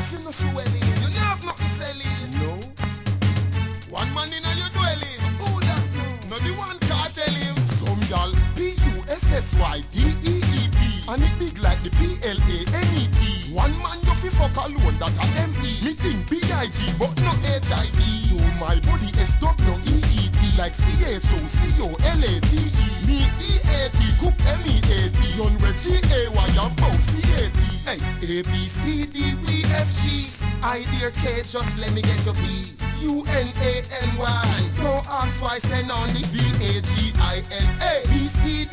You know she well in. You know have nothing selling. No. One man in a your dwelling. Who that know? No the one can't tell him. Some y'all PUSSYDEEP. And it big like the PLANET. One man you fi fuck alone that a ME. Me think BIG but no HIV. You my body SWEET. Like CHOCOLATE. Me EAT cook MEAT. Young Reggie AY and both CAT. Hey, A B C D E F G. I dear K, just let me get your B. UNANY. Don't ask why, send on the D.